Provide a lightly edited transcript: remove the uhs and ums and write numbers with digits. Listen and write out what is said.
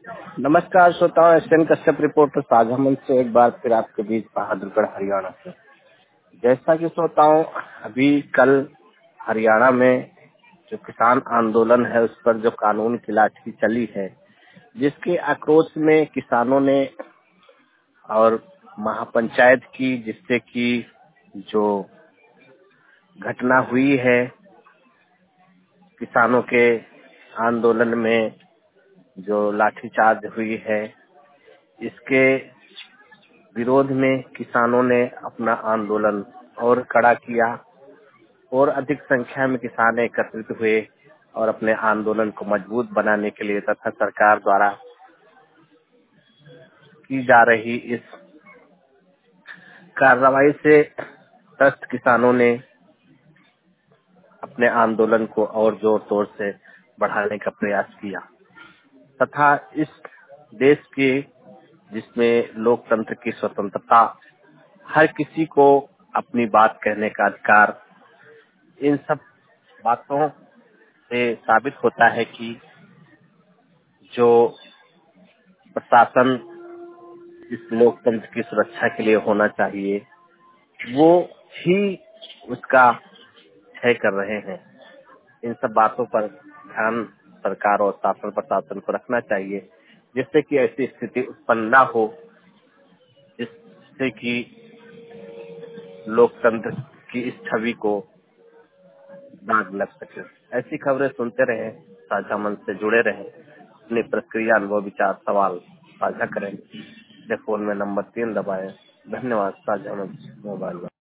नमस्कार श्रोताओं, SN Kashyap reporter साझा मंच से एक बार फिर आपके बीच बहादुरगढ़ हरियाणा से। जैसा कि श्रोताओं, अभी कल हरियाणा में जो किसान आंदोलन है उस पर जो कानून की लाठी चली है, जिसके आक्रोश में किसानों ने और महापंचायत की, जिससे कि जो घटना हुई है किसानों के आंदोलन में जो लाठीचार्ज हुई है, इसके विरोध में किसानों ने अपना आंदोलन और कड़ा किया और अधिक संख्या में किसान एकत्रित हुए और अपने आंदोलन को मजबूत बनाने के लिए तथा सरकार द्वारा की जा रही इस कार्रवाई से त्रस्त किसानों ने अपने आंदोलन को और जोर तोड़ से बढ़ाने का प्रयास किया तथा इस देश के, जिसमें लोकतंत्र की स्वतंत्रता, हर किसी को अपनी बात कहने का अधिकार, इन सब बातों से साबित होता है कि जो प्रशासन इस लोकतंत्र की सुरक्षा के लिए होना चाहिए वो ही उसका क्षय कर रहे हैं। इन सब बातों पर ध्यान सरकार और शासन प्रशासन को रखना चाहिए, जिससे कि ऐसी स्थिति उत्पन्न न हो जिससे कि लोकतंत्र की इस छवि को दाग लग सके। ऐसी खबरें सुनते रहें, साझा मंच से जुड़े रहें, अपनी प्रतिक्रिया, अनुभव, विचार, सवाल साझा करें। फोन में नंबर 3 दबाएं। धन्यवाद। साझा मंच मोबाइल।